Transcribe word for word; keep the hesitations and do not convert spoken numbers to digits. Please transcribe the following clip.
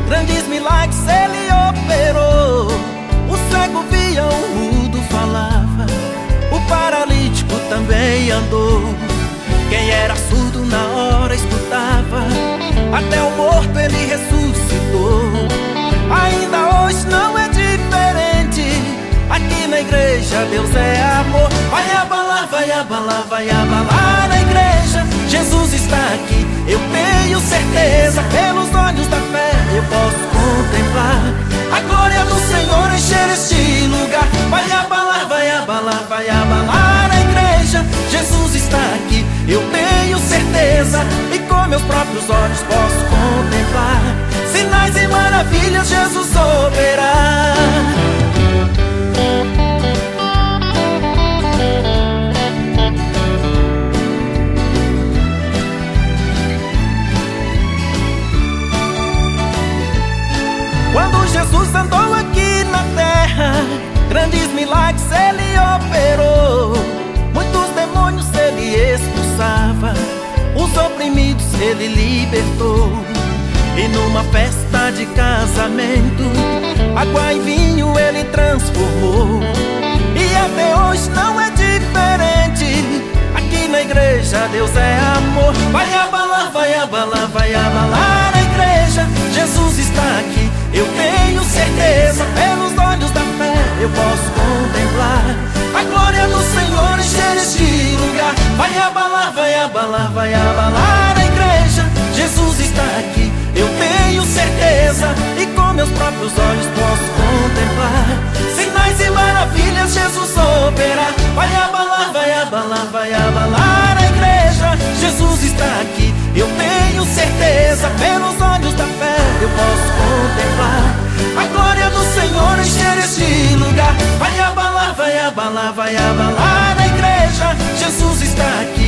grandes milagres ele operou. O cego via, o mudo falava, o paralítico também andou. Quem era surdo na hora escutava, até o morto ele ressuscitou. Ainda hoje não é diferente, aqui na igreja Deus é amor. Vai abalar, vai abalar, vai abalar a igreja. Jesus está aqui, eu tenho certeza. Pelos olhos da fé eu posso contemplar a glória do Senhor encher este lugar. Vai abalar, vai abalar, vai abalar a igreja. Jesus está aqui, eu tenho certeza. E com meus próprios olhos posso contemplar sinais e maravilhas Jesus operar. Quando Jesus andou aqui na terra, grandes milagres ele operou. Muitos demônios ele expulsava, os oprimidos ele libertou. E numa festa de casamento, água em vinho ele transformou. E até hoje não é diferente, aqui na igreja Deus é amor. Vai abalar, vai abalar, vai abalar a igreja. Jesus está aqui, eu tenho certeza. Pelos olhos da fé eu posso contemplar a glória do Senhor encher este lugar. Vai abalar, vai abalar, vai abalar a igreja. Jesus está aqui, eu tenho certeza. E com meus próprios olhos posso contemplar sinais e maravilhas Jesus operar. Vai abalar, vai abalar, vai abalar a igreja. Jesus está aqui, eu tenho certeza. Pelos olhos da fé eu posso contemplar a glória do Senhor encher este lugar. Vai abalar, vai abalar, vai abalar a igreja. Jesus está aqui,